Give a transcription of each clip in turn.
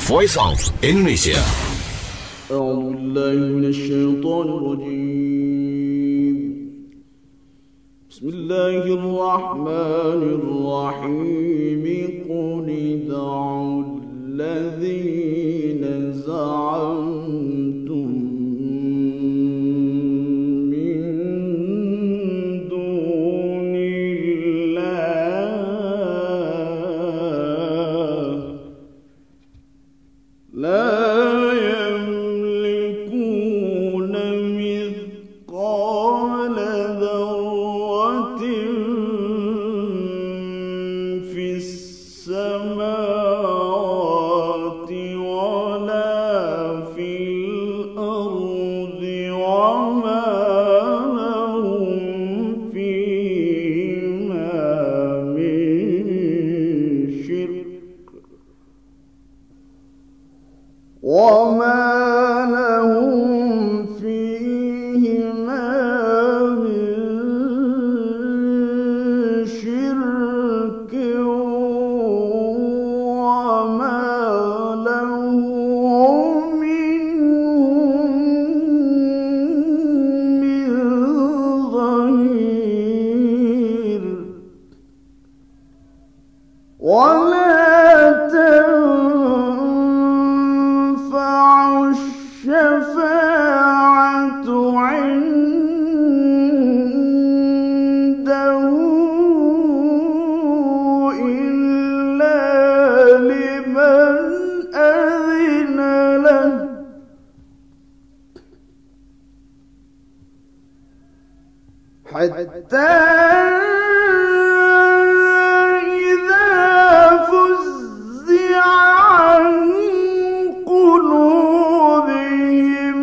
Voice of Indonesia. أعوذ بالله من الشيطان الرجيم. بسم الله الرحمن الرحيم. قل ادعوا الذين زعمتم من دون الله لا يملكون مثقال ذرة في السماوات ولا في الأرض وما لهم فيهما من شرك وما لهم فيهما من شرك وما له منهم من ظهير. ولا تنفع الشفاعة عنده إلا لمن أذن له حتى إذا فزع عن قلوبهم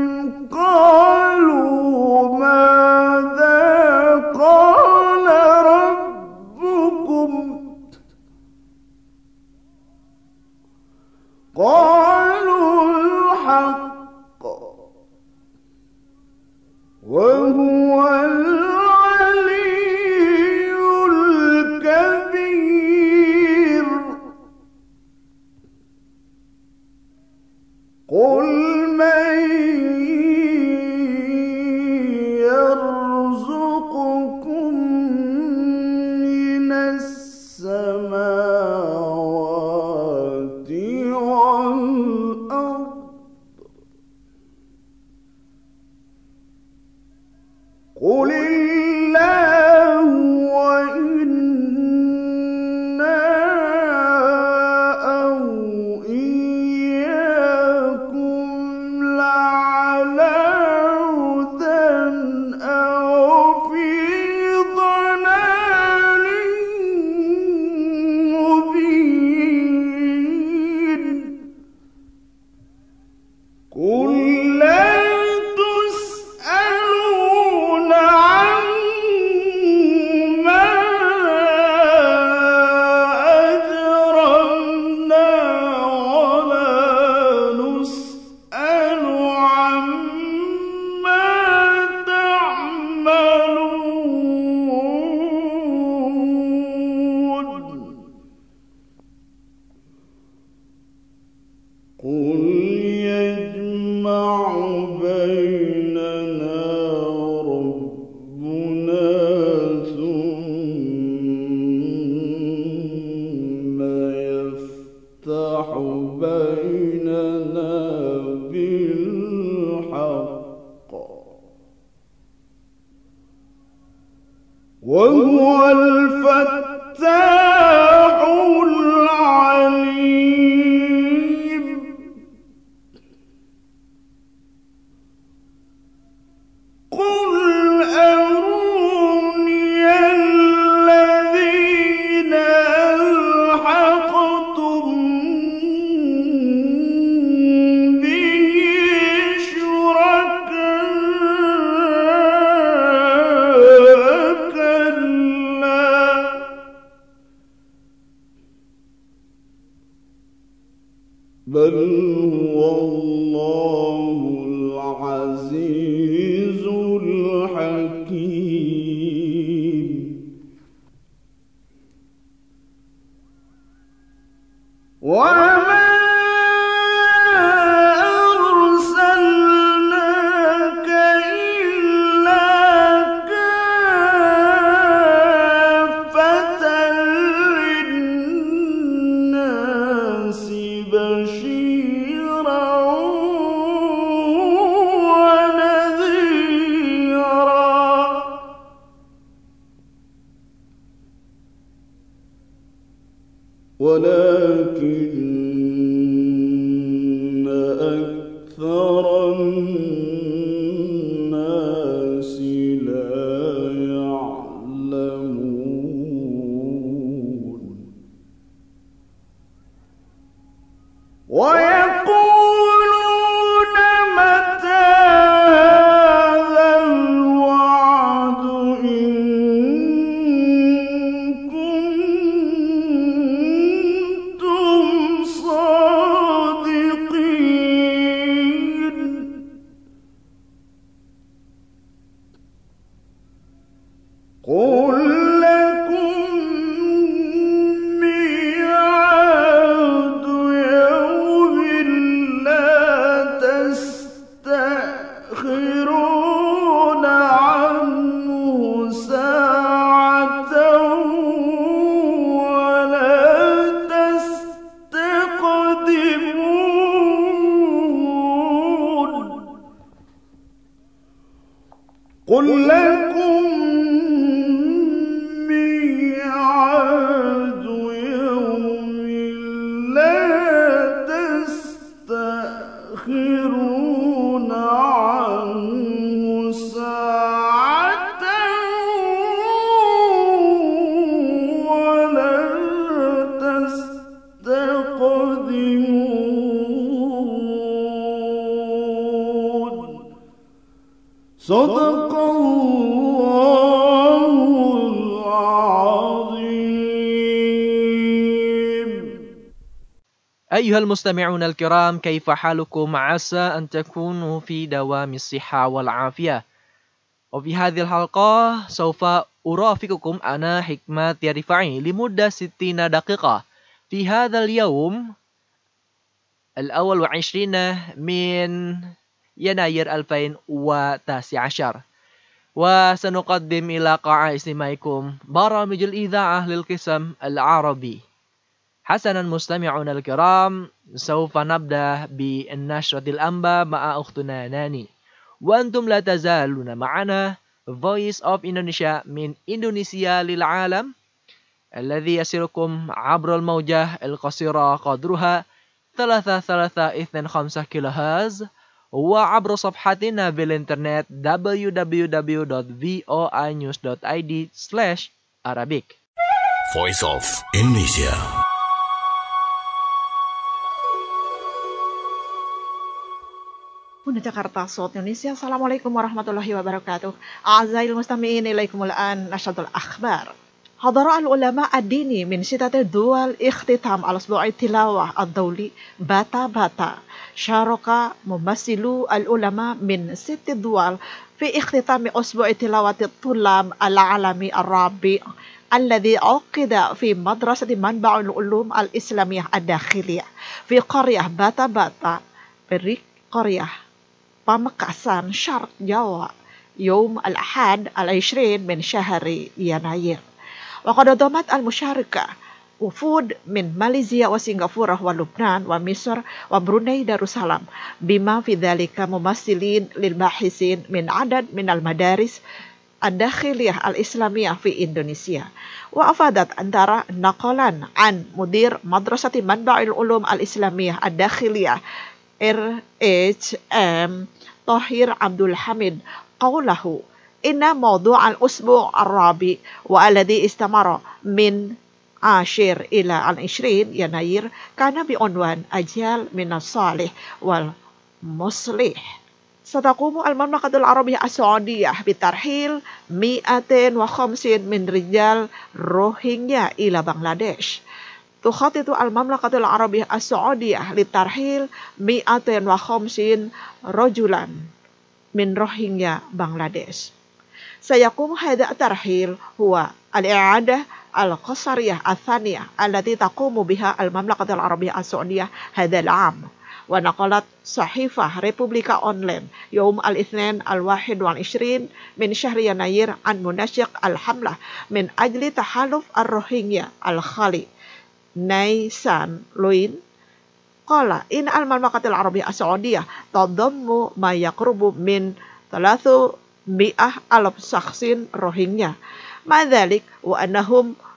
قالوا ماذا قال ربكم قالوا الحق وهو العلي الكبير. قل من يرزقكم من السماوات والأرض قل الله وإنا أو إياكم لعلى هدى أو في ضلال مبين. قل لا تسألون عما أجرمنا ولا نسأل عما تعملون. قل يجمع بيننا ربنا ثم يفتح بيننا بالحق وهو الفتاح العليم. قل أروني الذين ألحقتم به شركاء كلا بل هو الله العزيز الحكيم. وما ولكن أكثر الناس لا يعلمون ويقولون متى هذا الوعد إن كنتم صادقين قل لكم ميعاد يوم لا تستأخرون عنه ساعة ولا تستقدمون قل لكم ميعاد يوم لا تستأخرون عنه ساعة ولا تستقدمون صدق الله العظيم. أيها المستمعون الكرام، كيف حالكم؟ عسى أن تكونوا في دوام الصحة والعافية. وفي هذه الحلقة سوف أرافقكم أنا حكمة رفاعي لمدة 60 دقيقة في هذا اليوم 21 من يناير 2019. وسنقدم إلى قاع استماعكم برامج الإذاعة للقسم العربي. حسنا مستمعون الكرام، سوف نبدأ بالنشرة الأنباء مع أختنا ناني، وأنتم لا تزالون معنا Voice of Indonesia من إندونيسيا للعالم، الذي يصلكم عبر الموجة القصيرة قدرها 3325 كيلو هرتز، وعبر صفحتنا بالإنترنت www.voinews.id/Arabic. Voice of Indonesia. Bunda Jakarta, Saud Indonesia. Assalamualaikum warahmatullahi wabarakatuh. A'azzail mustami'in ilaikumul an nasyadul akhbar. Hadara al-ulama ad-dini min sitati dual ikhtitam al-asbu'i tilawah ad-dawli bata-bata. Syaraka mumassilu al-ulama min sitti dual fi ikhtitami asbu'i tilawati tulab al-alami ar-rabi' alladhi uqida fi madrasati manba'ul ulum al-islamiyah ad-dakhiliyah fi qaryah bata-bata beri qaryah Pamekasan, Syarq Jawa, Yom Al-Ahad Al-20 min Syahri Yanayir. Wa qad damat al-musyarakah wufud min Malaysia wa Singapura wa Lubnan wa Misr wa Brunei Darussalam bima fi dzalika mumassilin lil bahisin min adad min al-madaris ad-dakhiliyah al-islamiyah fi Indonesia. Wa afadat antara naqalan an mudir madrasati manba'il ulum al-islamiyah ad-dakhiliyah R.H.M. Tahir Abdul Hamid qawlahu inna mawdu' al-usbu' ar-rabi wa alladhi istamara min ashir ila al-20 Yanayir kana bi'unwan ajal min as-salih wal muslih. Sataqumu al-mamlakatul arabiyyah as-saudiyah bitarhil 250 min rijal Rohingya ila Bangladesh. Tukhatitu al-mamlakatul arabiyyah as-saudiyah litarhil 250 rajulan min Rohingya Bangladesh. Sayakum hadha tarhil huwa al-i'adah al-qasariyah al-thaniyah allati taqumu biha al-mamlakatul arabiyyah as-saudiyah hadha al-'am. Wa naqalat sahifah Republika Online Yom al-Ithnain al-21 min Syahri Yanayir an munasyiq al-hamlah min ajli tahaluf ar-Rohingya al-Khali Naisan Luin qala in al-mamlakatul arabiyyah as-saudiyah tadammu ma yaqrubu min 300,000 shakhsin Rohingya. Ma'dzalik wa annahum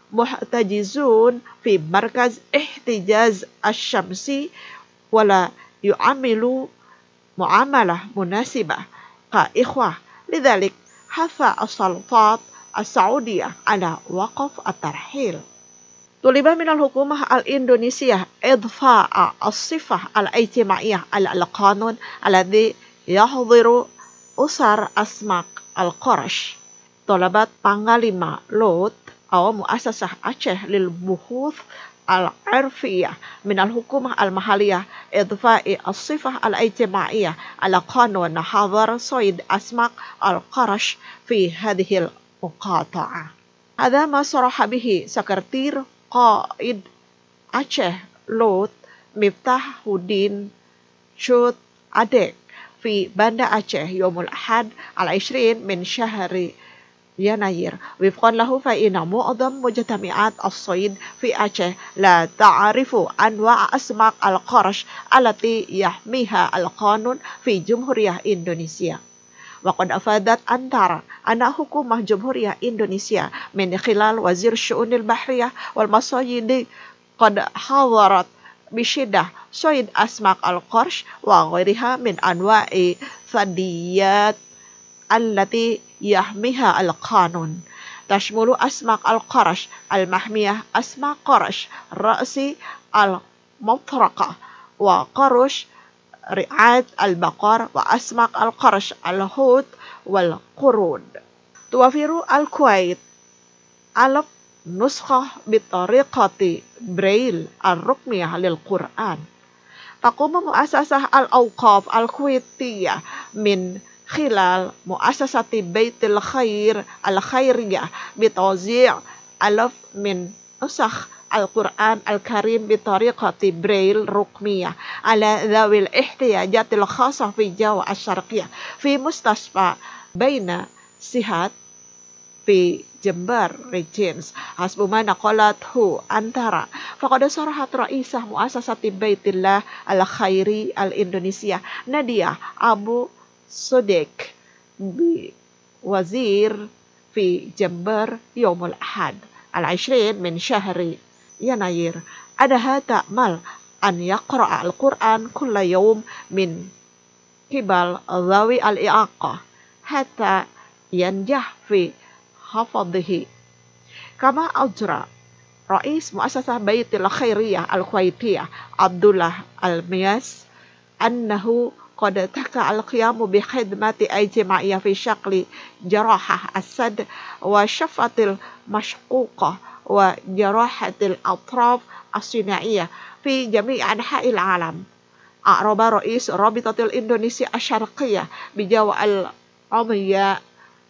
محتجزون في مركز احتجاز الشمسي ولا يعاملوا معاملة مناسبة كإخوة. لذلك حث السلطات السعودية على وقف الترحيل. طلب من الحكومة الإندونيسية إضفاء الصفة الاجتماعية على القانون الذي يحظر أسر أسماك القرش. طلبت Panglima لوط أو مؤسسة أعشى للبحوث العرفية من الحكومة المحلية إضفاء الصفة الاجتماعية على قانون حظر صيد أسماك القرش في هذه المقاطعة. هذا ما صرح به سكرتير قائد أعشى لوط مفتاح الدين شوت أديك في بanda Aceh يوم الأحد 20 من شهر يناير. وفقا له فإن معظم مجتمعات الصيد في أعشى لا تعرف أنواع أسماك القرش التي يحميها القانون في جمهورية إندونيسيا. وقد أفادت أنتارا أن حكومة جمهورية إندونيسيا من خلال وزير الشؤون البحرية والمصايد قد حظرت بشدة صيد أسماك القرش وغيرها من أنواع الثدييات التي يحميها القانون. تشمل أسماك القرش المحمية أسماك قرش رأس المطرقة وقرش رعاة البقر وأسماك القرش الحوت والقرود. توفر الكويت 1000 نسخة بطريقة بريل الرقمية للقرآن. تقوم مؤسسة الأوقاف الكويتية من خلال مؤسسة بيت الخير الخيرية بتوزيع 1000 من نسخ القرآن الكريم بطريقة بريل رقمية على ذوي الاحتياجات الخاصة في جاوا الشرقية في مستشفى بين سيهات في جمبر ريجينز حسب ما نقلته أنتارا. فقد صرحت رئيسة مؤسسة بيت الله الخيري الإندونيسية نادية أبو صديق بوزير في جمبر يوم الأحد 20 من شهر يناير أنها تأمل أن يقرأ القرآن كل يوم من قبل ذوي الإعاقة حتى ينجح في حفظه. كما أجرى رئيس مؤسسة بيت الخيرية الكويتية عبد الله المياس أنه قد تكا القيام بخدمة اجتماعية في شكل جراحة السد وشفة المشقوقة وجراحة الأطراف الصناعية في جميع أنحاء العالم. أعرب رئيس رابطة الإندونيسيا الشرقية بجاوا العمياء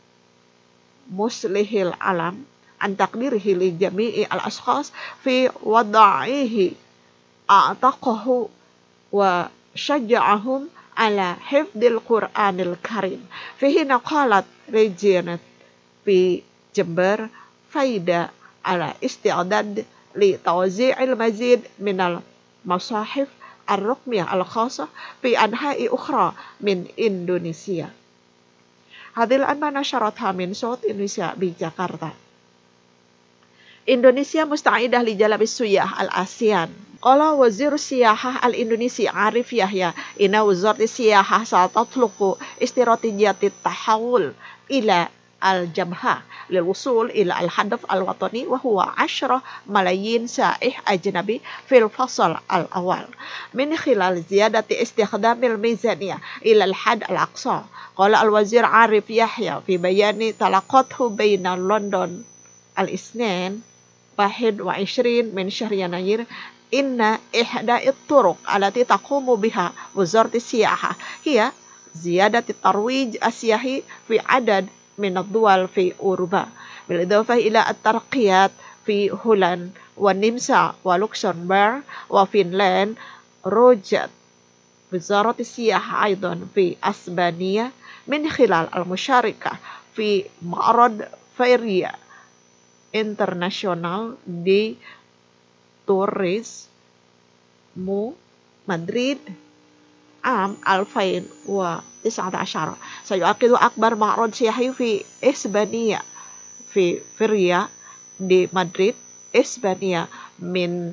مصلح العالم عن تقديره لجميع الأشخاص في وضعه أعتقه وشجعهم على حفظ القرآن الكريم. في حين قالت ريجينت في جمبر فايدة على استعداد لتوزيع المزيد من المصاحف الرقمية الخاصة في أنحاء أخرى من إندونيسيا. هذه الآن ما نشرتها من صوت إندونيسيا بجاكرتا. إندونيسيا مستعدة لجلب السياح الآسيان. قال وزير السياحة الإندونيسي عارف يحيى إن وزارة السياحة ستطلق استراتيجية التحول إلى الجبهة للوصول إلى الهدف الوطني وهو 10 ملايين سائح أجنبي في الفصل الأول من خلال زيادة استخدام الميزانية إلى الحد الأقصى. قال الوزير عارف يحيى في بيان تلقته بين لندن الاثنين 21 من شهر يناير إن إحدى الطرق التي تقوم بها وزارة السياحة هي زيادة الترويج السياحي في عدد من الدول في أوروبا بالإضافة إلى الترقيات في هولندا والنمسا ولوكسمبورغ وفنلندا. روجت وزارة السياحة أيضا في أسبانيا من خلال المشاركة في معرض فيريا انترناشونال دي توريزمو مدريد عام 2019. سيعقد أكبر معرض سياحي في إسبانيا في فيريا دي مدريد إسبانيا من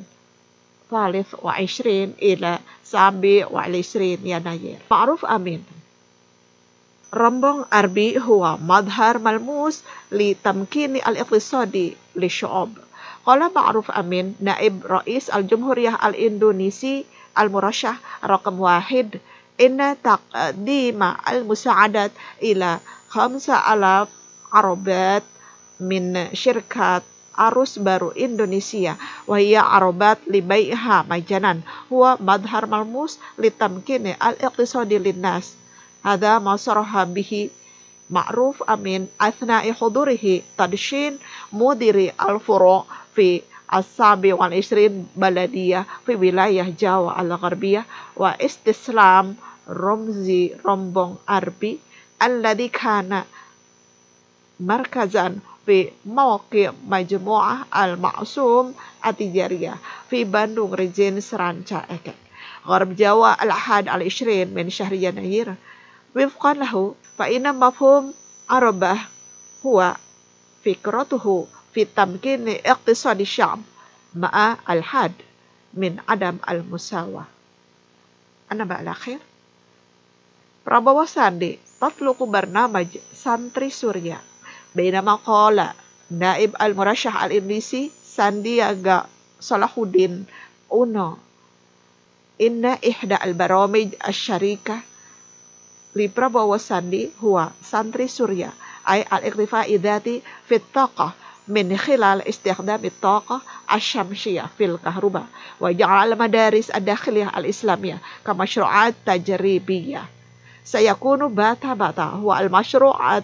23 إلى 27 يناير. معروف أمين رمبون أربي هو مظهر ملموس لتمكين الاقتصادي للشعوب. قال معروف أمين نائب رئيس الجمهورية الإندونيسي المرشح رقم 1 إن تقديم المساعدات إلى 5,000 عربات من شركة أرus baru إندونيسيا وهي عربات لبيعها مجانا هو مظهر ملموس لتمكين الاقتصاد للناس. هذا ما صرح به معروف أمين أثناء حضوره تدشين مدير الفروع في 27 بلدية في ولاية جاوا الغربية واستسلام رمزي رمبون أربي الذي كان مركزا في موقع مجموعة المعصوم التجارية في باندung ريجين سرانشا إكك غرب جاوا الأحد 20 من شهر يناير. وفقا له فإن مفهوم عربة هو فكرته في تمكين اقتصاد الشعب مع الحد من عدم المساواة. النبأ الأخير Prabowo Sandi تطلق برنامج سانتري سوريا بينما قال نائب المرشح الإندونيسي ساندياغا صلاح الدين أونو إن إحدى البرامج الشريكة لبرابوو ساندي هو سانتري سوريا أي الاكتفاء الذاتي في الطاقة من خلال استخدام الطاقة الشمسية في الكهرباء وجعل المدارس الداخلية الإسلامية كمشروعات تجريبية. سيكون باتا باتا هو المشروع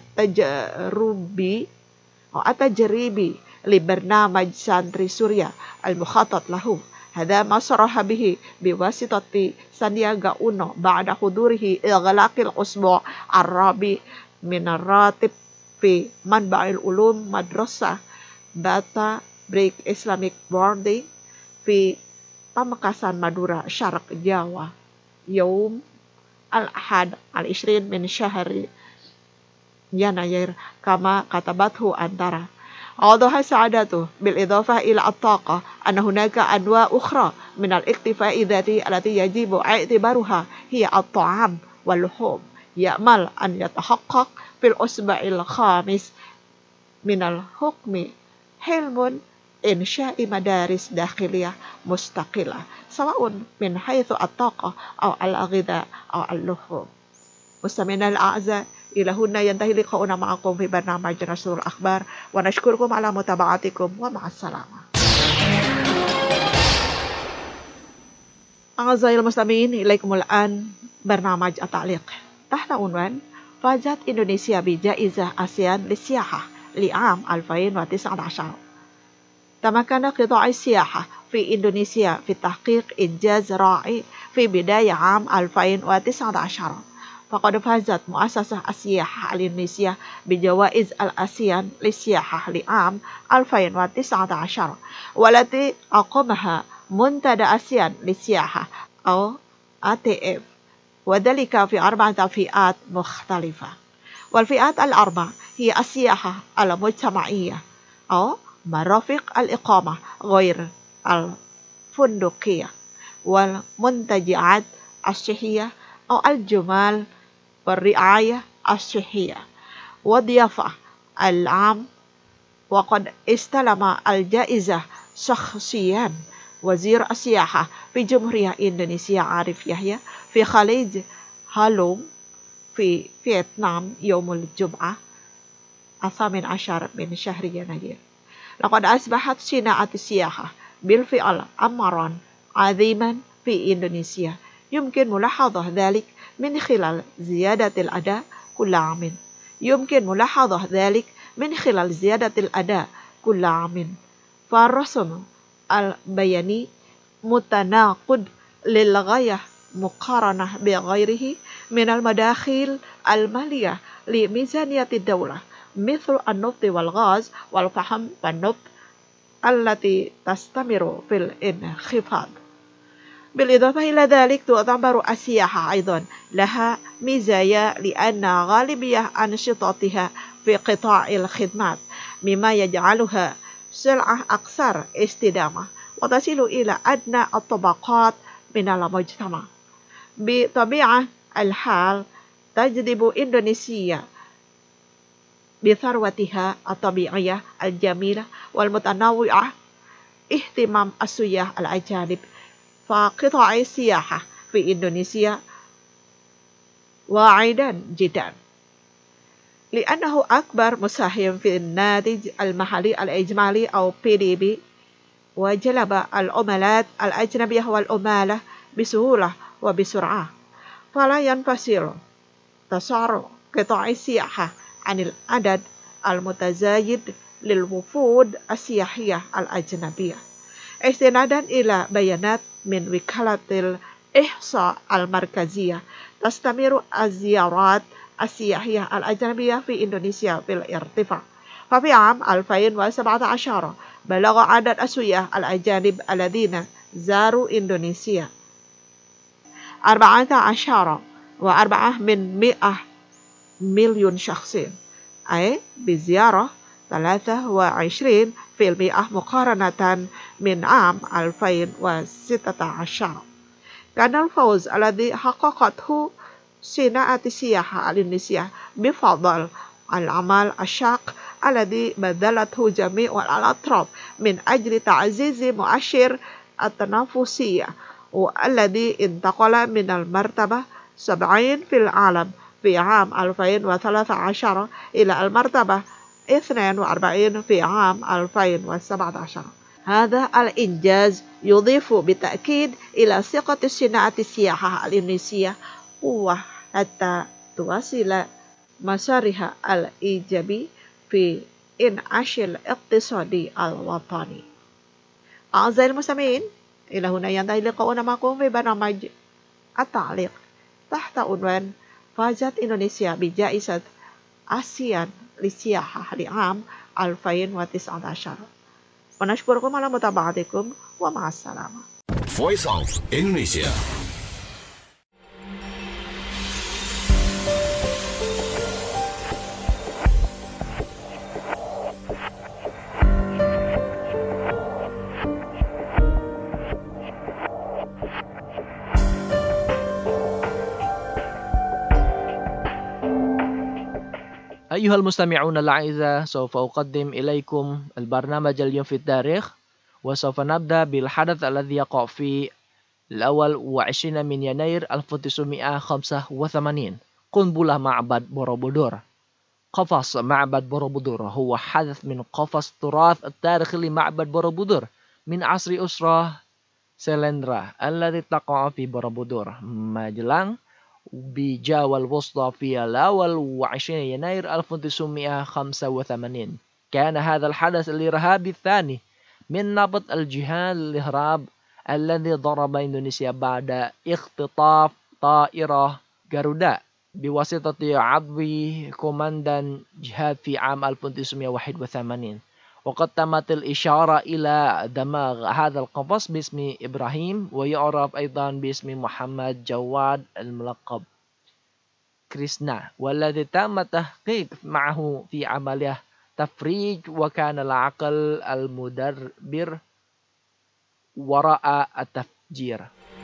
التجريبي لبرنامج سانتري سوريا المخطط له. هذا ما صرح به بواسطة ساندياغا أونو بعد حضوره إغلاق الأسبوع الرابع من الراتب في منبع العلوم مدرسة باتا بريك إسلاميك بوردing في Pamekasan Madura شرق جاوا يوم الأحد 20 من شهر يناير كما كتبته أنترا. أوضح سعادته بالإضافة إلى الطاقة أن هناك أنواع أخرى من الاكتفاء الذاتي التي يجب اعتبارها هي الطعام واللحوم. يأمل أن يتحقق في الأسبوع الخامس من الحكم حلم إنشاء مدارس داخلية مستقلة سواء من حيث الطاقة أو الغذاء أو اللحوم. مستمعينا الأعزاء إلى هنا ينتهي لقاؤنا معكم في برنامج نشر الأخبار ونشكركم على متابعتكم ومع السلامة. أعزائي المستمعين إليكم الآن برنامج التعليق تحت عنوان فازت إندونيسيا بجائزة آسيان للسياحة لعام 2019. تمكن قطاع السياحة في إندونيسيا في تحقيق إنجاز رائع في بداية عام 2019. فقد فازت مؤسسة السياحة الإندونيسية بجوائز الآسيان للسياحة لعام 2019 والتي أقامها منتدى آسيان للسياحة أو ATF وذلك في 4 فئات مختلفة. والفئات الأربع هي السياحة المجتمعية أو مرافق الإقامة غير الفندقية والمنتجعات الصحية أو الجمال والرعاية الصحية والضيافة العام. وقد استلم الجائزة شخصيا وزير السياحة في جمهورية إندونيسيا عارف يحيى في خليج هالوم في فيتنام يوم الجمعة 18 من شهر يناير. لقد أصبحت صناعة السياحة بالفعل أمرا عظيما في إندونيسيا يمكن ملاحظة ذلك من خلال زيادة الأداء كل عام. فالرسم البياني متناقض للغاية مقارنة بغيره من المداخيل المالية لميزانية الدولة مثل النفط والغاز والفحم والنفط التي تستمر في الانخفاض. بالإضافة إلى ذلك تعتبر السياحة أيضا لها مزايا لأن غالبية أنشطتها في قطاع الخدمات مما يجعلها سلعة أكثر استدامة وتصل إلى أدنى الطبقات من المجتمع. بطبيعة الحال تجذب إندونيسيا بثروتها الطبيعية الجميلة والمتنوعة اهتمام السياح الأجانب، فقطاع السياحة في إندونيسيا واعدا جدا لأنه أكبر مساهم في الناتج المحلي الإجمالي أو PDB، وجلب العملات الأجنبية والعمالة بسهولة وبسرعة، فلا ينفصل تسارع قطاع السياحة عن العدد المتزايد للوفود السياحية الأجنبية. استنادا إلى بيانات من وكالة الإحصاء المركزية، تستمر الزيارات السياحية الأجنبية في إندونيسيا في الارتفاع، ففي عام 2017 بلغ عدد السياح الأجانب الذين زاروا إندونيسيا 14.4 مليون شخص، أي بزيارة 23% مقارنة من عام 2016. كان الفوز الذي حققته صناعة السياحة الإندونيسية بفضل العمل الشاق الذي بذلته جميع الأطراف من أجل تعزيز مؤشر التنافسية، والذي انتقل من المرتبة 70 في العالم في عام 2013 إلى المرتبة 42 في عام 2017. هذا الإنجاز يضيف بالتأكيد إلى ثقة صناعة السياحة الإندونيسية وحتى تواصل مسارها الإيجابي في إنعاش الاقتصادي الوطني. أعزائي المستمعين، إلى هنا ينتهي لقاؤنا معكم في برنامج التعليق تحت عنوان فازت إندونيسيا بجائزة آسيان للسياحة لعام 2019. ونشكركم على متابعتكم ومع السلامة. Voice of Indonesia. أيها المستمعون الأعزاء، سوف أقدم إليكم البرنامج اليوم في التاريخ، وسوف نبدأ بالحدث الذي يقع في 21 من يناير 1985. قنبلة معبد بوروبودور. قفص معبد بوروبودور هو حدث من قفص التراث التاريخي لمعبد بوروبودور من عصر أسرة سيلندرا الذي تقع في بوروبودور، ماجلان، بجاوة الوسطى في 21 يناير 1985. كان هذا الحدث الإرهابي الثاني من نبط الجهاد الإرهاب الذي ضرب إندونيسيا بعد اختطاف طائرة جارودا بواسطة عضوي كوماندان جهاد في عام 1981. وقد تمت الإشارة إلى دماغ هذا القفص باسم إبراهيم، ويعرف أيضا باسم محمد جواد الملقب كريسنا، والذي تم التحقيق معه في عملية تفريج، وكان العقل المدبر وراء التفجير.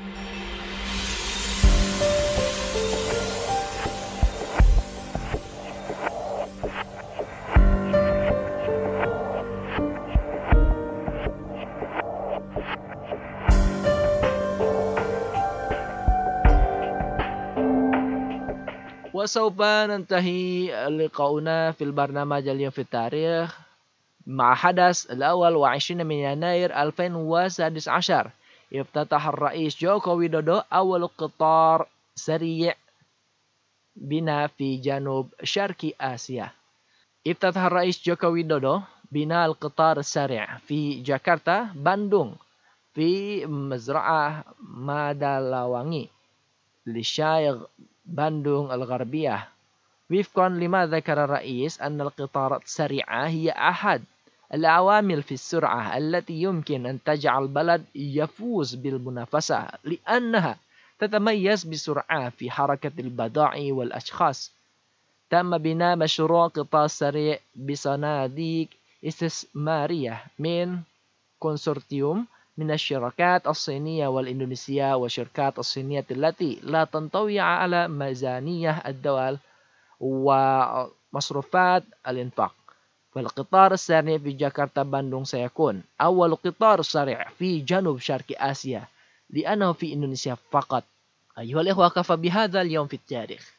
وسوف ننتهي لقاؤنا في البرنامج اليوم في التاريخ مع حدث 21 من يناير 2011. افتتح الرئيس جوكو ويدودو أول قطار سريع بنا في جنوب شرق آسيا. افتتح الرئيس جوكو ويدودو بناء القطار السريع في جاكرتا باندung في مزرعة مادalawangi لشاي باندung الغربية. وفقا لما ذكر الرئيس أن القطارات السريعة هي أحد العوامل في السرعة التي يمكن أن تجعل البلد يفوز بالمنافسة، لأنها تتميز بسرعة في حركة البضائع والأشخاص. تم بناء مشروع قطار سريع بصناديق استثمارية من كونسورتيوم من الشركات الصينية والإندونيسية والشركات الصينية التي لا تنطوي على ميزانية الدول ومصروفات الإنفاق. فالقطار السريع في جاكرتا باندونغ سيكون أول قطار سريع في جنوب شرق آسيا لأنه في إندونيسيا فقط. أيها الإخوة، كفى بهذا اليوم في التاريخ.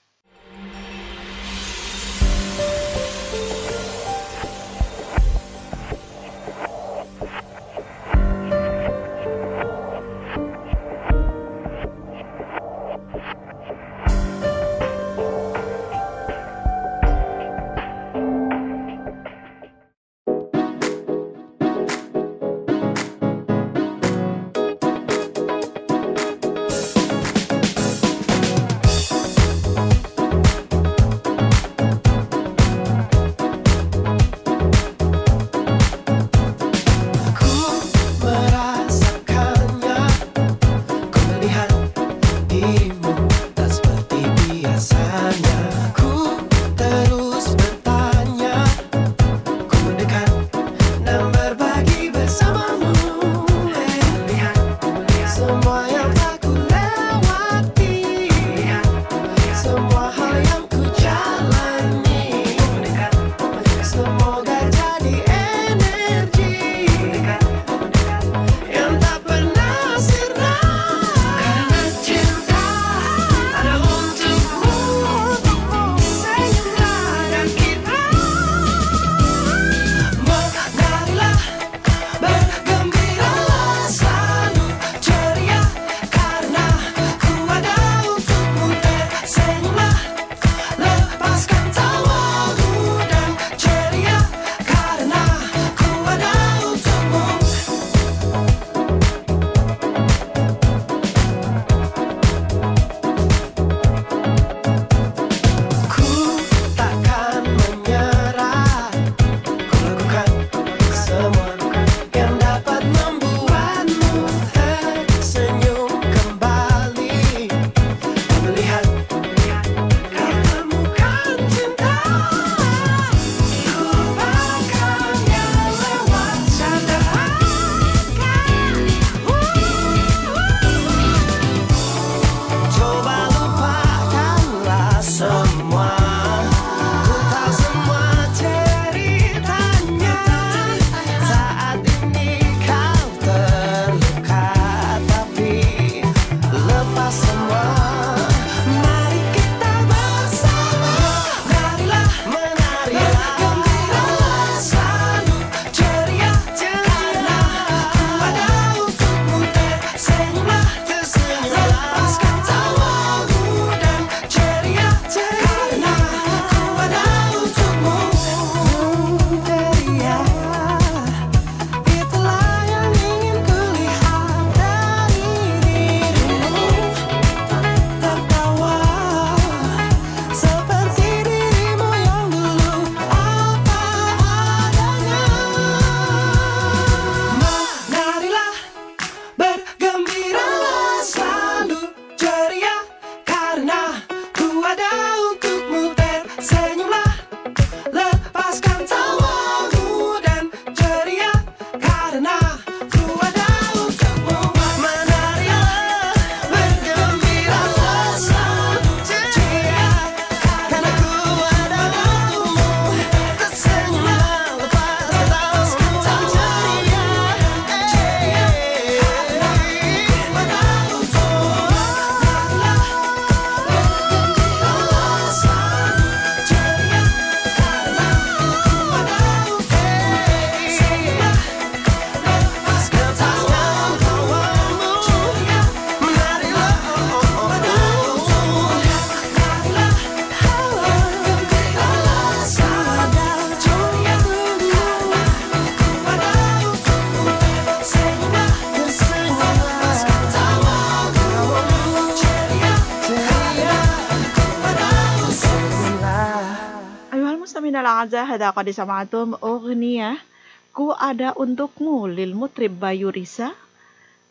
Al-A'zah hada qad sama'tum Ku ada untukmu lil mutrib Bayu Risa.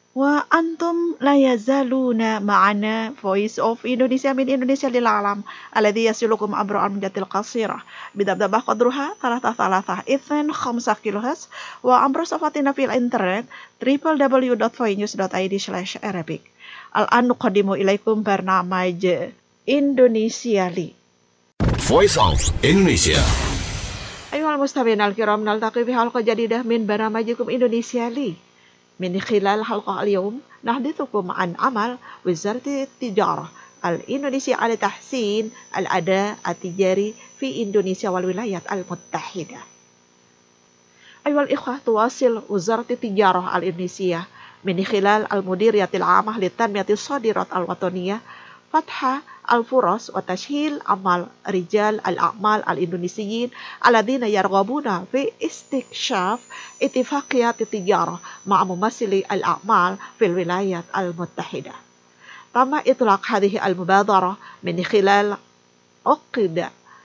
وأنتم لا يزالون معنا Voice of Indonesia من إندونيسيا للعالم الذي يصلكم عبر الموجات القصيرة بدبدبة قدرها 3.5 كيلو هرتز وعبر صفحتنا في الإنترنت www.voinews.id/Arabic. الآن نقدم إليكم برنامج إندونيسيا لي. Voice of Indonesia. أيها المستمعين الكرام، نلتقي في حلقة جديدة من برنامجكم إندونيسيا لي. من خلال حلقة اليوم نحدثكم عن عمل وزارة التجارة الإندونيسية على تحسين الأداء التجاري في إندونيسيا والولايات المتحدة. أيها الإخوة، تواصل وزارة التجارة الإندونيسية من خلال المديرية العامة لتنمية الصادرات الوطنية فتح الفرص وتسهيل عمل رجال الأعمال الإندونيسيين الذين يرغبون في استكشاف اتفاقيات التجارة مع ممثلي الأعمال في الولايات المتحدة. تم إطلاق هذه المبادرة من خلال عقد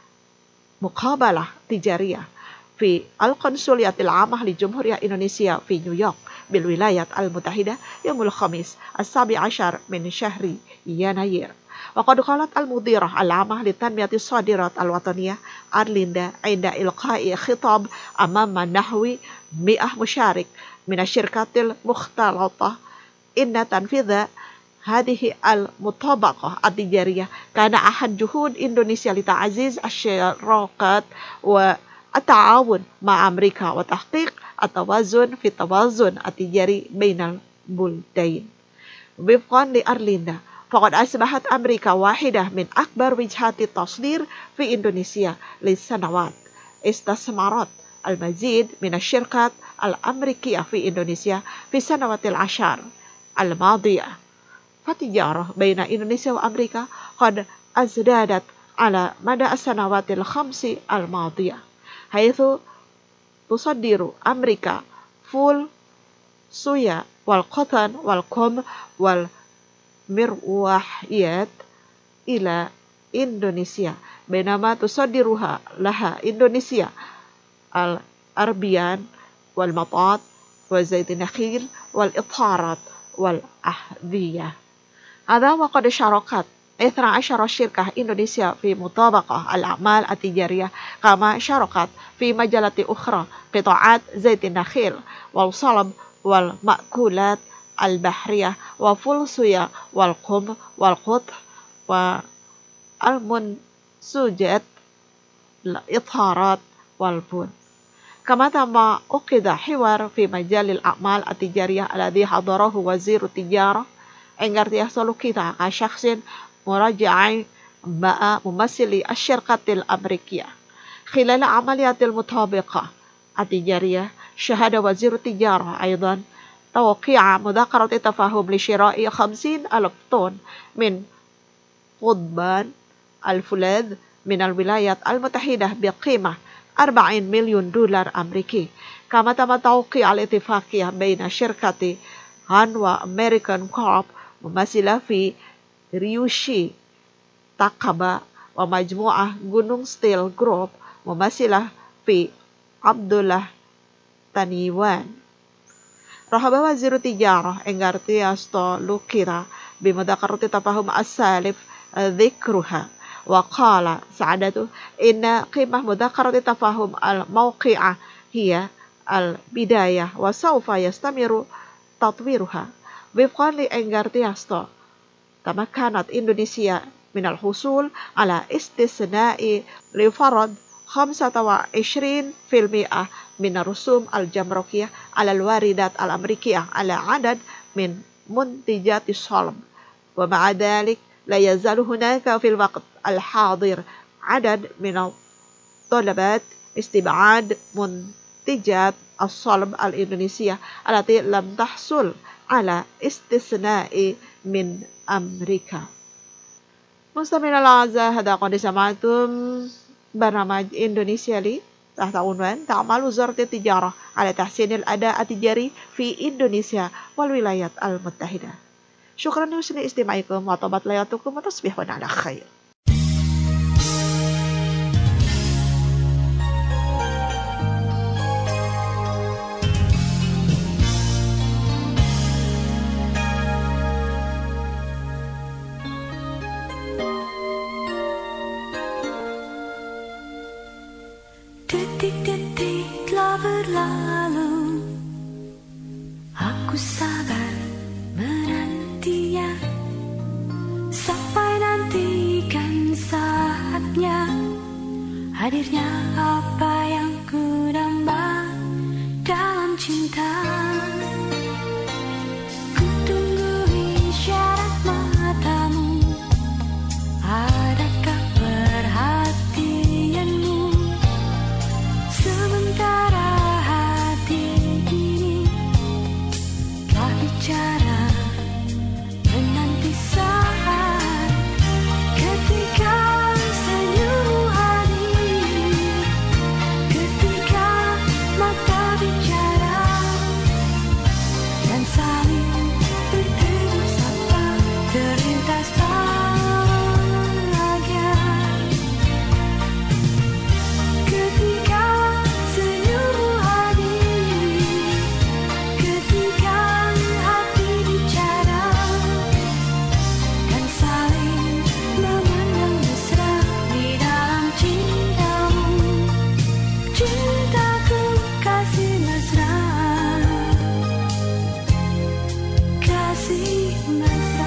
مقابلة تجارية في القنصلية العامة لجمهورية إندونيسيا في نيويورك بالولايات المتحدة يوم الخميس 17 من شهر يناير. وقد قالت المديرة العامة لتنمية الصادرات الوطنية أرليندا عند إلقاء خطاب أمام نحو 100 مشارك من الشركات المختلطة إن تنفيذ هذه المطابقة التجارية كان أحد جهود إندونيسيا لتعزيز الشراكات والتعاون مع أمريكا وتحقيق التوازن في التوازن التجاري بين البلدين. وفقا لأرليندا، فقد أصبحت أمريكا واحدة من أكبر وجهات التصدير في إندونيسيا لسنوات. استثمرت المزيد من الشركات الأمريكية في إندونيسيا في السنوات العشر الماضية. فالتجارة بين إندونيسيا وأمريكا قد ازدادت على مدى السنوات الخمس الماضية، حيث تصدر أمريكا فول، صويا والقطن والقم والمروحيات إلى إندونيسيا، بينما تصدرها لها إندونيسيا الأربيان والمطاط وزيت النخيل والإطارات والأحذية. هذا وقد شاركت 12 شركة إندونيسيا في مطابقة الأعمال التجارية، كما شاركت في مجالات أخرى قطاعات زيت النخيل والصلب والمأكولات البحرية وفول صويا والقم والقطن والمنسوجات الإطارات والبن. كما تم عقد حوار في مجال الأعمال التجارية الذي حضره وزير التجارة Engartia Solukita كشخص مراجع مع ممثلي الشركات الأمريكية. خلال عمليات المطابقة التجارية شهد وزير التجارة أيضا توقيع مذكرة تفاهم لشراء 50,000 طن من قضبان الفولاذ من الولايات المتحدة بقيمة 40 مليون دولار أمريكي. كما تم توقيع الاتفاقية بين شركة هانوا أمريكان كورب ممثلة في ريوشي تاكابا ومجموعة Gunung Steel Group ممثلة في عبد الله تايوان. رحب وزير التجارة Engartia Solukita بمذكرة التفاهم السالف ذكرها، وقال سعادته إن قيمة مذكرة التفاهم الموقعة هي البداية وسوف يستمر تطويرها. وفقا لإنغارتيا تمكنت إندونيسيا من الحصول على استثناء لفرض 25% من الرسوم الجمركية على الواردات الأمريكية على عدد من منتجات الصلب. ومع ذلك لا يزال هناك في الوقت الحاضر عدد من الطلبات استبعاد منتجات الصلب الإندونيسية التي لم تحصل على استثناء من أمريكا. مستمعينا الأعزاء، هذا قد سمعتم برنامج إندونيسيا لي تحت عنوان تعمل وزارة التجارة على تحسين الأداء التجاري في إندونيسيا والولايات المتحدة. شكرا لحسن استماعكم وطابت لياليكم وتصبحون على خير. Detik-detik telah berlalu, aku sabar menantinya, sampai nantikan saatnya hadirnya apa yang ku damba dalam cinta. Ku tunggu isyarat matamu, adakah perhatianmu? Sementara hati ini telah bicara, menanti saat ketika senyummu hadir, ketika mata bicara dan saling bertegur sapa, terlintas bahagia. Ketika senyummu hadir, ketika hati bicara dan saling memandang mesra di dalam cintamu, cintaku kasih mesra, kasih mesra.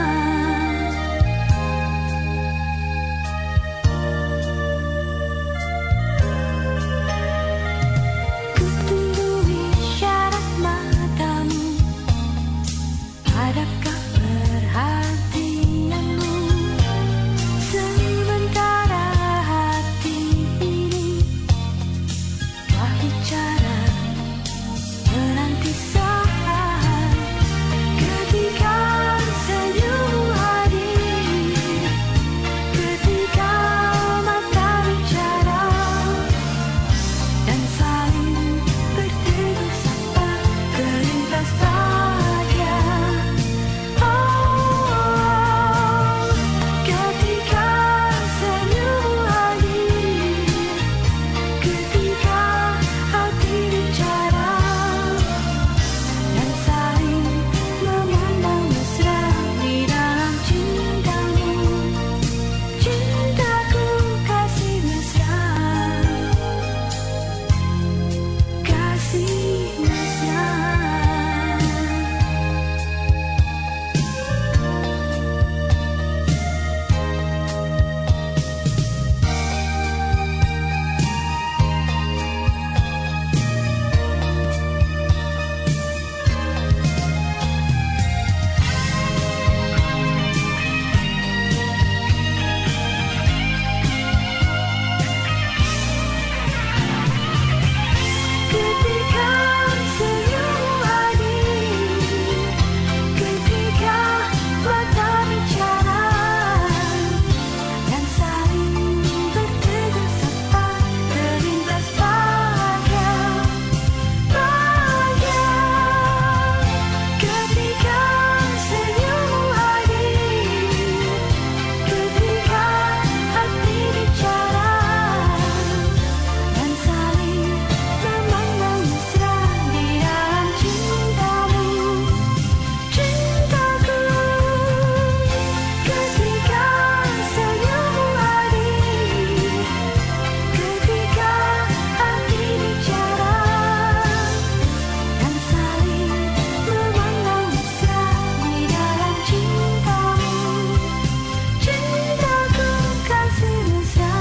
Ku tunggu isyarat matamu, adakah perhatianmu? Sementara hati ini telah bicara, menanti saat ketika senyummu hadir, ketika mata bicara dan saling bertegur sapa, terlintas bahagia. Oh, ketika senyummu hadir, ketika hati bicara dan saling memandang mesra di dalam cintamu, cintaku kasih mesra, kasih mesra. Ketika senyummu hadir, ketika mata bicara dan saling bertegur sapa, terlintas bahagia, bahagia. Ketika senyummu hadir, ketika hati bicara dan saling memandang mesra di dalam cintamu, cintaku. Ketika senyummu hadir, ketika hati bicara dan saling memandang mesra di dalam cintamu, cintaku kasih mesra,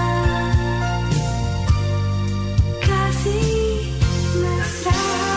kasih mesra.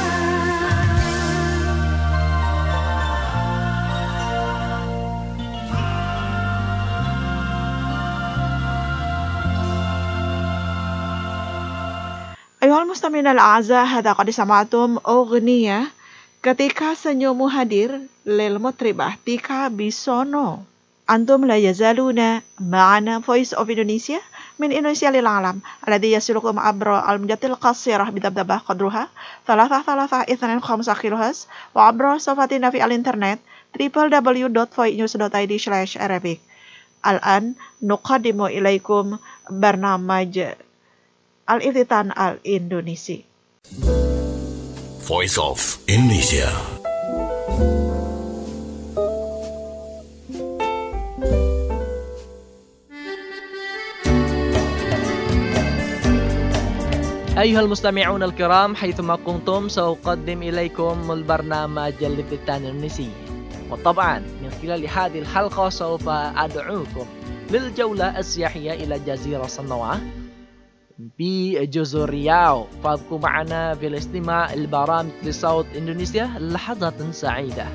Ayuhal mustami'in al-a'za, hadza qad sama'tum ughniya ketika senyummu hadir lil mutribah Tika Bisono. Antum la yazaluna ma'ana Voice of Indonesia min Indonesia lil alam alladhi yasilukum abra al-mujatil qasirah bidabdabah qadruha thalatha ithnan khamsa kilohas wa abra sofatina fi al-internet www.voicenews.id/arabic. Al-an nuqaddimu ilaikum barnamaj Al-Iftitan Al-Indonesia. Voice of Indonesia. أيها المستمعون الكرام، حيثما كنتم سأقدم إليكم البرنامج الافتتان الإندونيسي، وطبعا من خلال هذه الحلقة سوف أدعوكم للجولة السياحية إلى جزيرة صنوة بجزر رياو. فابقوا معنا في الاستماع البرامج لصوت إندونيسيا لحظات سعيدة.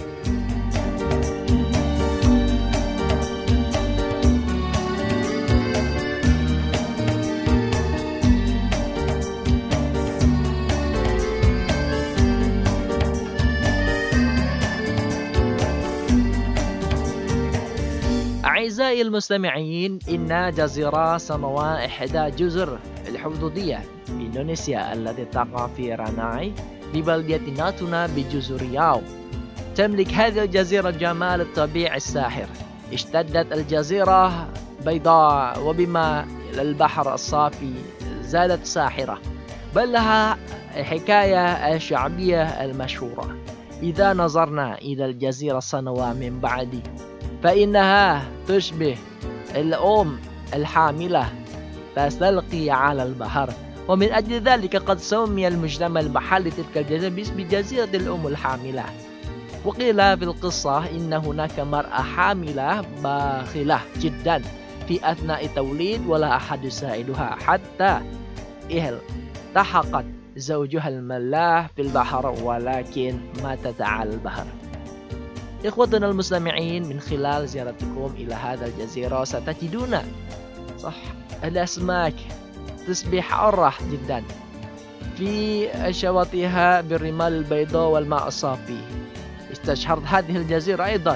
أعزائي المستمعين، إن جزيرة صنوة إحدى جزر الحدودية بإندونيسيا التي تقع في راناي ببلدة ناتونا بجزر رياو. تملك هذه الجزيرة جمال الطبيعي الساحر. اشتدت الجزيرة بيضاء وبما البحر الصافي زادت ساحرة، بل لها حكاية الشعبية المشهورة. إذا نظرنا إلى الجزيرة صنوة من بعد فإنها تشبه الأم الحاملة تستلقي على البحر، ومن أجل ذلك قد سمي المجتمع المحلي تلك الجزيرة باسم جزيرة الأم الحاملة. وقيل في القصة إن هناك مرأة حاملة باخلة جدا في أثناء التوليد ولا أحد يساعدها حتى التحقت زوجها الملاح في البحر ولكن ماتت على البحر. إخوتنا المستمعين، من خلال زيارتكم إلى هذا الجزيرة ستجدون الأسماك تصبح حارة جدا في شواطئها بالرمال البيضاء والماء الصافي. استشهرت هذه الجزيرة أيضا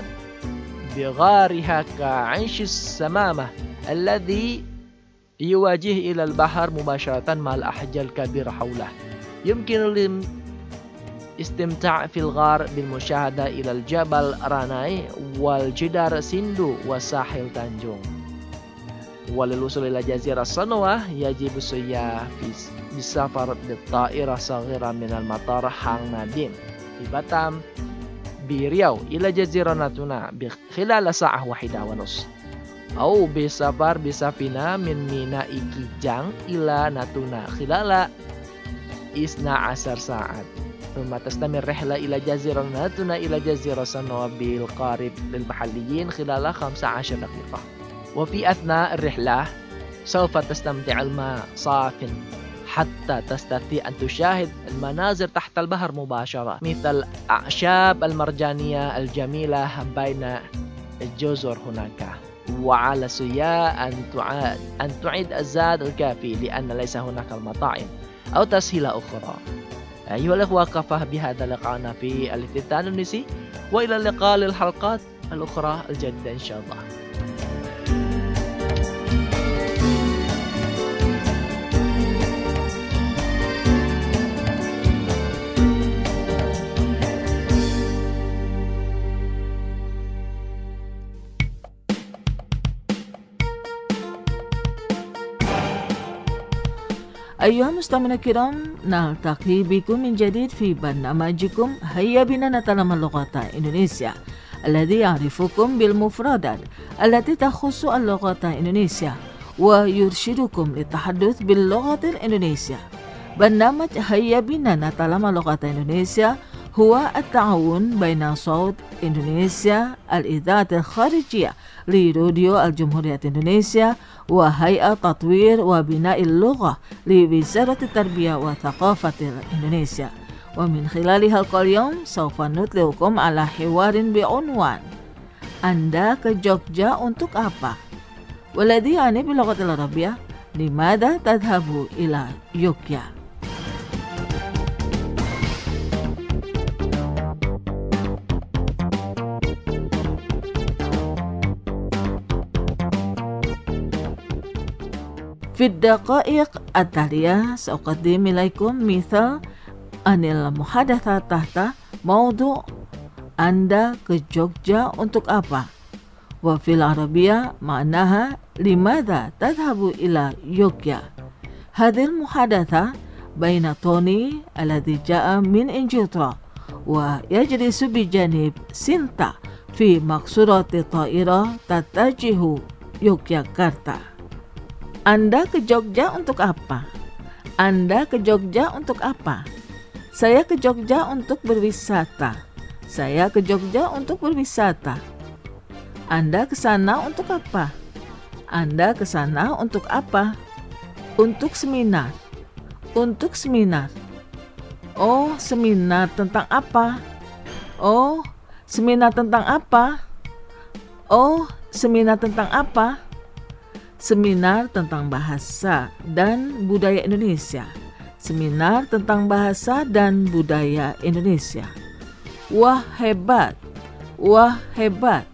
بغارها كعيش السمامة الذي يواجه إلى البحر مباشرة مع الأحجار الكبيرة حوله. يمكن استمتع في الغار بالمشاهدة إلى الجبل راناي والجدار سندو وساحل تانجونغ. وللوصول إلى جزيرة صنوة يجب السياح بالسفر بالطائرة صغيرة من المطار هانغ نادين في باتام برياو إلى جزيرة ناتونا خلال ساعة واحدة ونصف، أو بالسفر بسفينة من ميناء كيجانغ إلى ناتونا خلال 12 ساعة، ثم تستمر الرحلة إلى جزيرة ناتونا إلى جزيرة صنوة بالقارب للمحليين خلال 15 دقيقة. وفي أثناء الرحلة سوف تستمتع الماء صاف حتى تستطيع أن تشاهد المناظر تحت البحر مباشرة، مثل الأعشاب المرجانية الجميلة بين الجزر هناك. وعلى السياح أن تعيد الزاد الكافي لأن ليس هناك المطاعم أو تسهيلة أخرى. أيها الأخوة، كفى بهذا لقاءنا في الافتتان الإندونيسي، وإلى اللقاء للحلقات الأخرى الجديدة إن شاء الله. أيها المستمعون الكرام، نلتقي بكم من جديد في برنامجكم هيا بنا نتعلم اللغة الإندونيسية، الذي يعرفكم بالمفردات التي تخص اللغة الإندونيسية ويرشدكم للتحدث باللغة الإندونيسية. برنامج هيا بنا نتعلم اللغة الإندونيسية هو التعاون بين صوت إندونيسيا الإذاعة الخارجية لراديو الجمهورية إندونيسيا وهيئة تطوير وبناء اللغة لوزارة التربية والثقافة إندونيسيا. ومن خلال حلقة اليوم سوف نطلعكم على حوار بعنوان Anda ke Jogja untuk apa؟ والذي يعني باللغة العربية لماذا تذهب إلى يوكيا؟ في الدقائق التالية سأقدم إليكم مثال عن المحادثة تحت موضوع Anda ke Jogja untuk apa؟ وفي العربية معناها لماذا تذهب إلى يوكيا؟ هذه المحادثة بين توني الذي جاء من إنجلترا ويجلس بجانب سينتا في مقصورة طائرة تتجه يوكياكارتا. Anda ke Jogja untuk apa? Anda ke Jogja untuk apa? Saya ke Jogja untuk berwisata. Saya ke Jogja untuk berwisata. Anda ke sana untuk apa? Anda ke sana untuk apa? Untuk seminar. Untuk seminar. Oh, seminar tentang apa? Oh, seminar tentang apa? Oh, seminar tentang apa? Seminar tentang bahasa dan budaya Indonesia. Seminar tentang bahasa dan budaya Indonesia. Wah, hebat. Wah, hebat.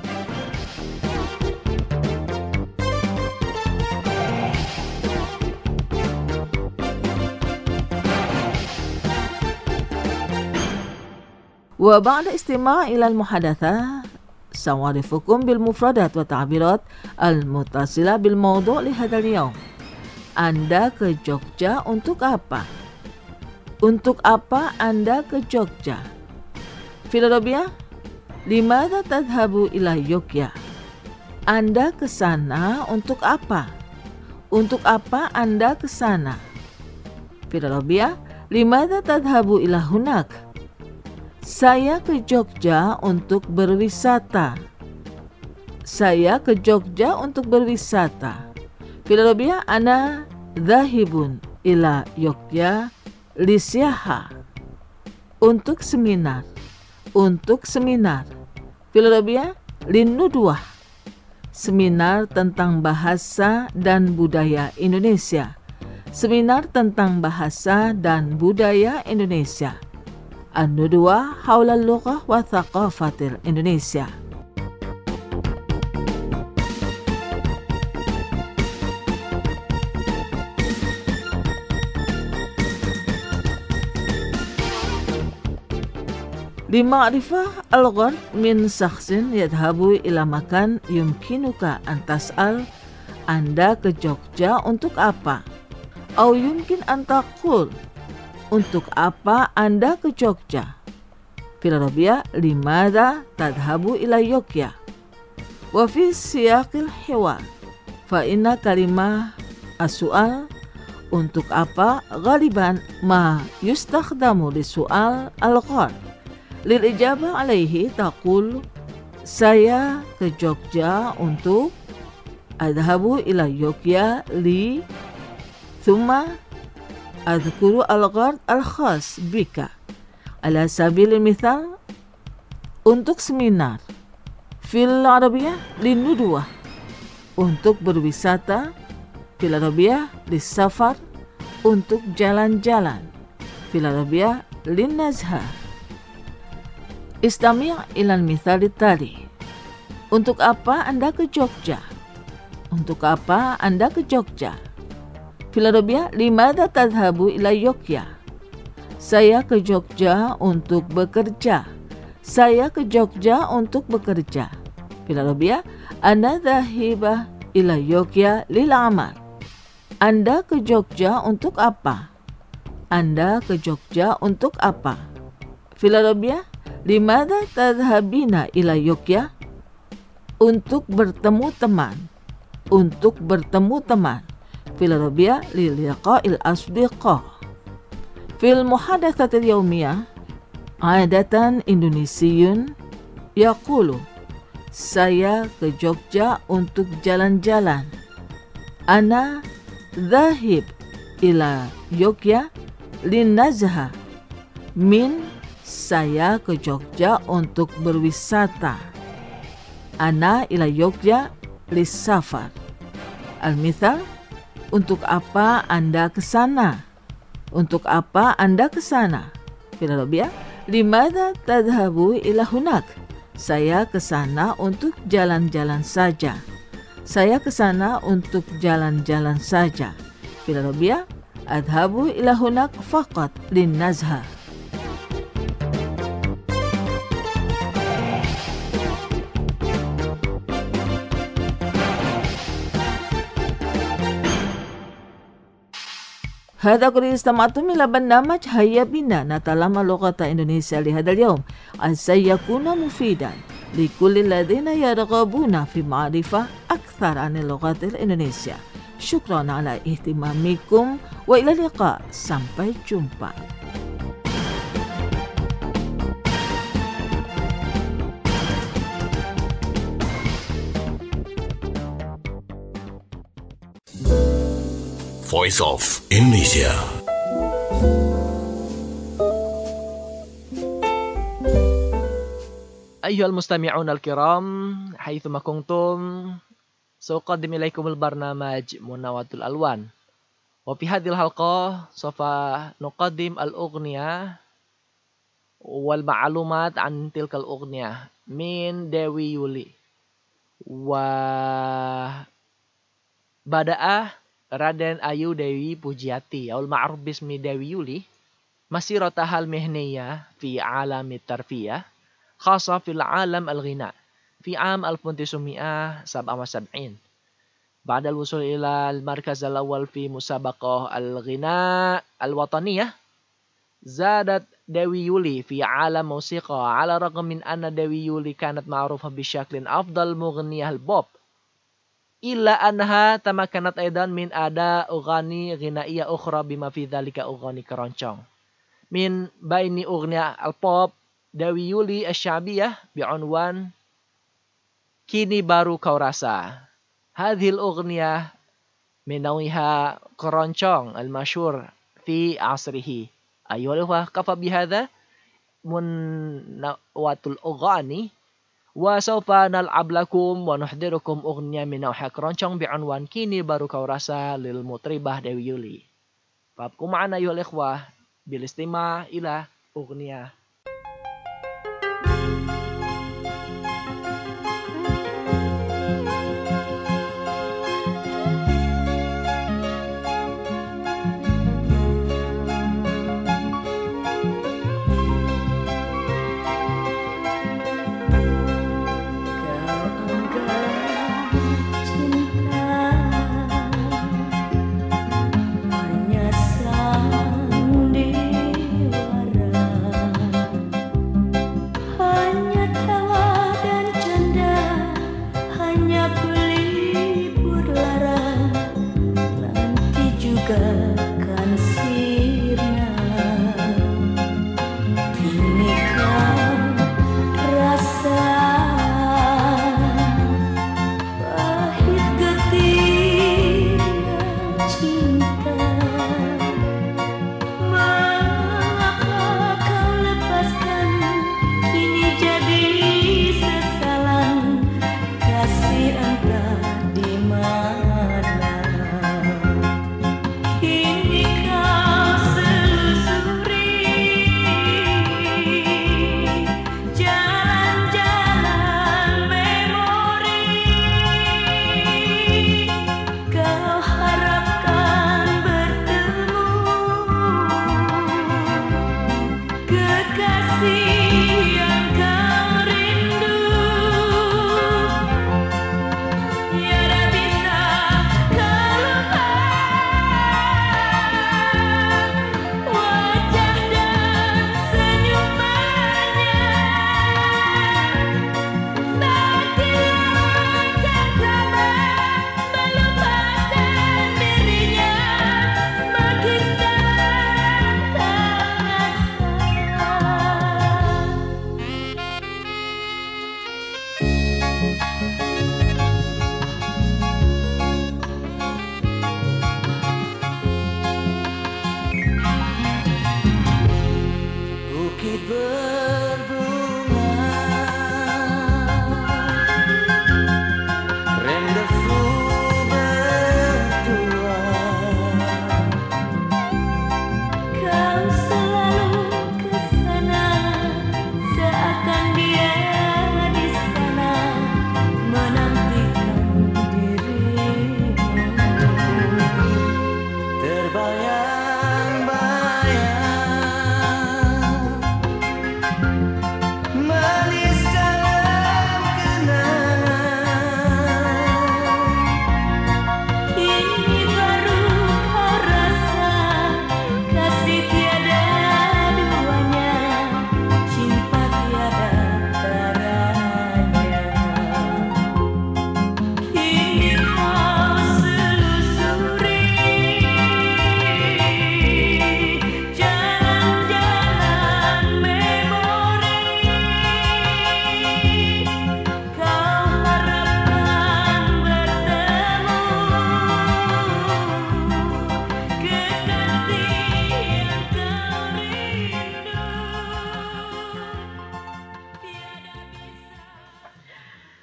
وبعد استماع إلى المحادثة سأعرفكم بالمفردات والتعبيرات المتصلة بالموضوع لهذا اليوم. Anda ke Jogja untuk apa? Untuk apa Anda ke Jogja? Filorobia, Limada tadhabu ila Yogya? Anda ke sana untuk apa? Untuk apa Anda ke sana? Filorobia, Limada tadhabu ila hunak? Saya ke Jogja untuk berwisata. Saya ke Jogja untuk berwisata. Filorobia, ana dhahibun ila Yogya lisyaha. Untuk seminar. Untuk seminar. Filorobia, linudwah. Seminar tentang bahasa dan budaya Indonesia. Seminar tentang bahasa dan budaya Indonesia. An-Nudwa haula al-lughah wa thaqafatil Indonesia. لمعرفة الغرض من شخص يذهب إلى مكان يمكنك أن تسأل Anda ke Jogja untuk apa? أو يمكن أن تقول untuk apa Anda ke Jogja? Filorobia, limada tadhabu ila Yogya? Wa fi siyaqil hiwar fa inna kalimah as-su'al untuk apa ghaliban ma yustakhdamu li su'al al-ghar. Lil ijabah alaihi taqul saya ke Jogja untuk adhabu ila Yogya li thumma أذكر الغرض الخاص بك. على سبيل المثال untuk seminar. Fil Arabiyah linudwah untuk berwisata. Fil Arabiyah lisafar untuk jalan-jalan. Fil Arabiyah linnazha. Istami' ilal mithal tali. Untuk apa Anda ke Jogja? Untuk apa Anda ke Jogja? Filorobia, limada tadhabu ila Yogya? Saya ke Jogja untuk bekerja. Saya ke Jogja untuk bekerja. Filorobia, ana dhahibah ila Yogya lil amal. Anda ke Jogja untuk apa? Anda ke Jogja untuk apa? Filorobia, limada tadhabina ila Yogya? Untuk bertemu teman. Untuk bertemu teman. Filorobia liliqa'il asdiqa. Fil muhadatsatil yaumiyah adatan Indonesiun yaqulu saya ke Jogja untuk jalan-jalan. Ana dhahib ila Yogya linnazha. Min saya ke Jogja untuk berwisata. Ana ila Yogya lissafar. Al-mithal, untuk apa Anda ke sana? Untuk apa Anda ke sana? Filorobia, limada tadhabu ila hunak? Saya ke sana untuk jalan-jalan saja. Saya ke sana untuk jalan-jalan saja. Filorobia, adhabu ila hunak faqat linnazha. هذا قد استمعتم إلى برنامج هيا بنا نتعلم لغة إندونيسيا لهذا اليوم عسى يكون مفيدا لكل الذين يرغبون في معرفة أكثر عن اللغة الإندونيسية. Syukran ala ihtimamikum wa ila liqa. Sampai jumpa. Voice of Indonesia. أيها المستمعون الكرام حيثما كنتم سأقدم إليكم البرنامج منوة الألوان وفي هذه الحلقة سوف نقدم الأغنية والمعلومات عن تلك الأغنية من Dewi Yuli وبدأ Raden Ayu Dewi Pujiati أو المعروف باسم Dewi Yuli مسيرتها المهنية في عالم الترفيه خاصة في العالم الغناء في عام 1977 بعد الوصول إلى المركز الأول في مسابقة الغناء الوطنية. زادت Dewi Yuli في عالم موسيقى على الرغم من أن Dewi Yuli كانت معروفة بشكل أفضل مغنية البوب إلا أنها تمكنت أيضا من أداء أغاني غنائية أخرى بما في ذلك أغاني keroncong. من بين أغنية البوب Dewi Yuli الشعبية بعنوان Kini Baru Kau Rasa. هذه الأغنية من نوعها keroncong المشهور في عصره. أيها الأخوة كفى بهذا منوة الأغاني وسوف نلعب لكم ونحضركم أغنية من نوعها keroncong بعنوان Kini Baru Kau Rasa للمطربة Dewi Yuli. فابقوا معنا أيها الأخوة بالاستماع إلى أغنية. Hanya sandiwara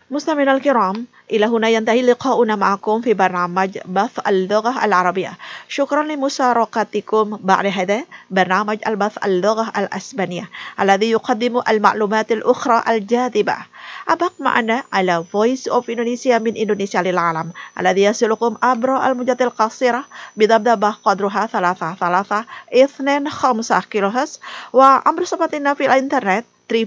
مستمعينا الكرام، إلى هنا ينتهي لقاؤنا معكم في برنامج بث اللغة العربية. شكرا لمشاركتكم بعد هذا برنامج البث اللغة الأسبانية الذي يقدم المعلومات الأخرى الجاذبة. أبق معنا على Voice of Indonesia من إندونيسيا للعالم الذي يصلكم عبر الموجات القصيرة بذبذبة قدرها 3,2 كيلو هرتز وعبر صفحتنا في الإنترنت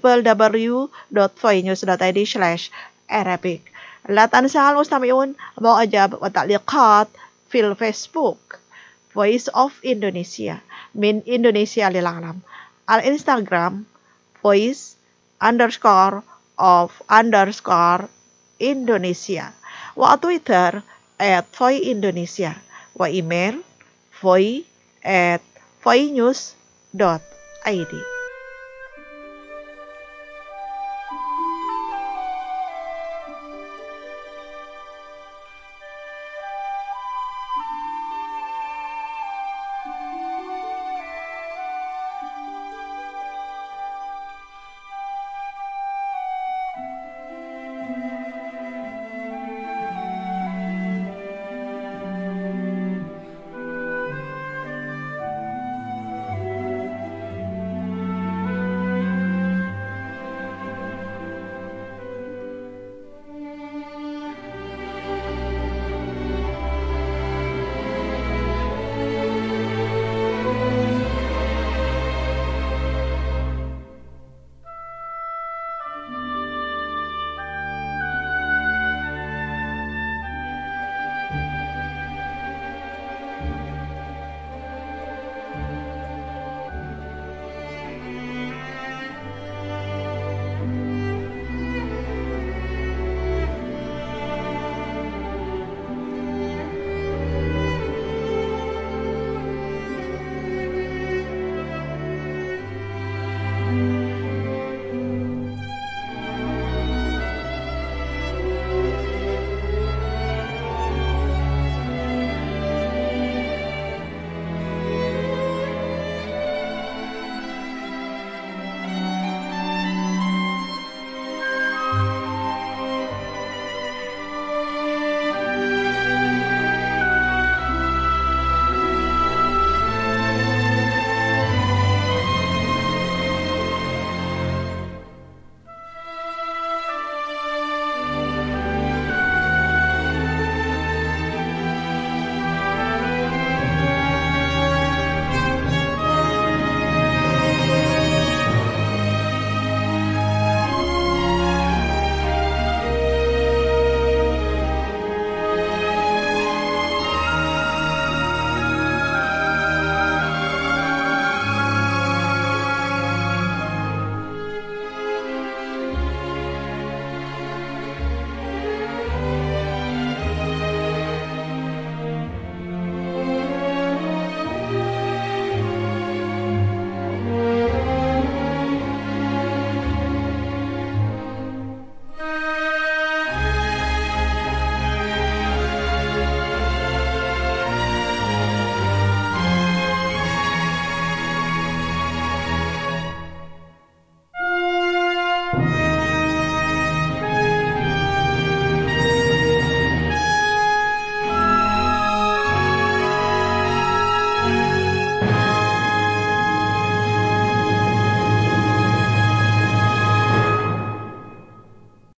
www.voinews.id/Arabic. لا تنسى المستمعون معجب وتعليقات في الفيسبوك Voice of Indonesia من إندونيسيا للعالم، الإنستغرام voice_of_Indonesia وتويتر @voindonesia وإيميل voi@voinews.id.